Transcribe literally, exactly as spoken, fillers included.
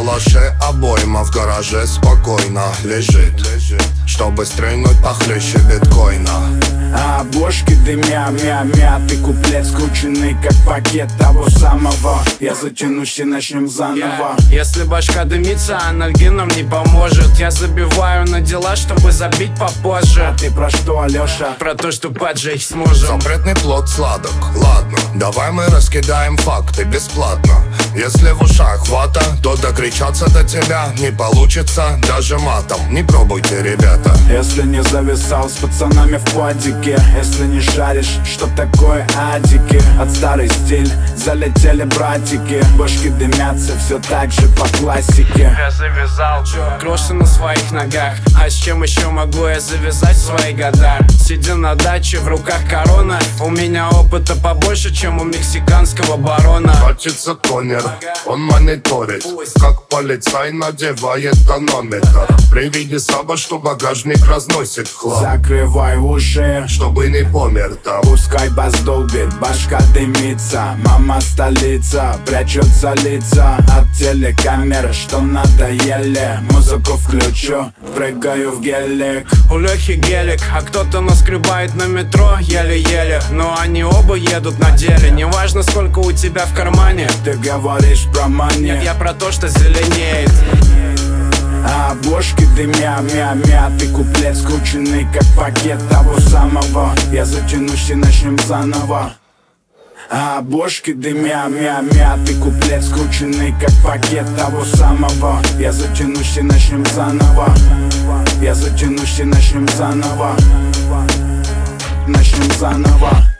калаше, обойма в гараже спокойно лежит, чтобы стрельнуть похлеще биткоина. А бошки дымя, мя-мя, ты куплет скрученный, как пакет того самого. Я затянусь и начнем заново. yeah. Если башка дымится, анальгином не поможет. Я забиваю на дела, чтобы забить попозже. А ты про что, Алёша? Про то, что поджечь сможем. Запретный плод сладок, ладно, давай мы раскидаем факты бесплатно. Если в ушах вата, то докричаться до тебя не получится даже матом. Не пробуйте, ребята. Если не зависал с пацанами в подике, если не шаришь, что такое адики, от старый стиль залетели братики. Башки дымятся все так же по классике. Я завязал, кроши на своих ногах. А с чем еще могу я завязать в свои года? Сидя на даче, в руках корона. У меня опыта побольше, чем у мексиканского барона. Катится тонер, он мониторит, как полицай надевает тонометр. При виде саба, что багажник разносит хлам. Закрывай уши, чтобы не помер там. пускай бас долбит, башка дымится. Мама столица, прячутся лица от телекамер, что надоели. Музыку включу, прыгаю в гелик. У Лехи гелик, а кто-то наскребает на метро еле-еле. Но они оба едут на деле. Неважно, сколько у тебя в кармане. Ты говоришь про мани. Нет, я про то, что зеленеет. А бошки дымя, мя-мя, ты куплет скрученный, как пакет того самого. Я затянусь и начнем заново. А бошки дымя, мя-мя, ты куплет скрученный, как пакет того самого. Я затянусь и начнем заново. Я затянусь и начнем заново. Начнем заново.